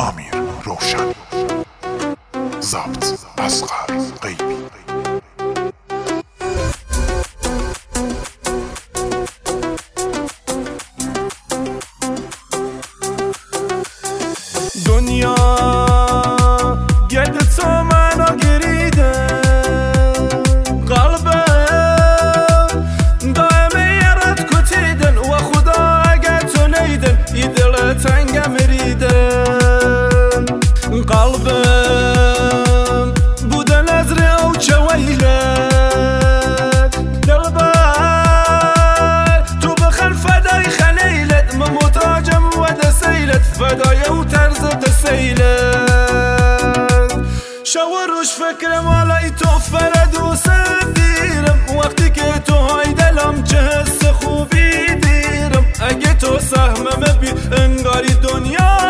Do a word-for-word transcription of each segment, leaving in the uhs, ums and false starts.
آمیر روشن، ضبط اصغر غیبی. دنیا گرد تو منو گریده، قلبم دائم یارت کتیدن و خدا اگه تو نیدن ای دل تنگم ریدن. قلبم بوده نظر او چه ویلت، دلبر تو بخل فدای خلیلت، من محتاجم و دسیلت فدای او طرز دسیلت. شو روش فکرم علای تو فردوس دیرم، وقتی که تو های دلم چه حس خوبی دیرم. اگه تو سهمم بی انگاری دنیا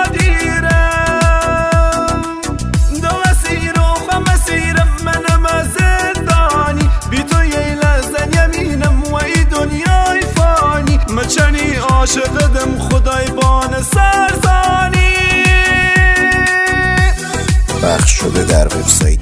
دیرم. دو مسیر و خم مسیرم منم از زندانی، بی تو یه لحظه یمینم و ای دنیای فانی. مچنی عاشقدم خدای بان سرزانی. پخش شده در وبسایت